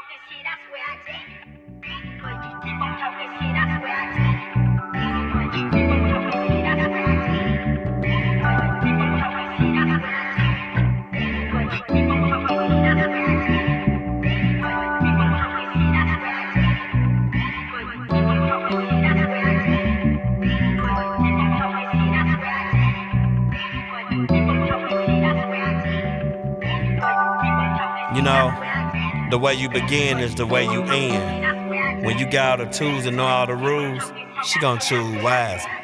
You know, the way you begin is the way you end. When you got all the tools and know all the rules, she gon' choose wise.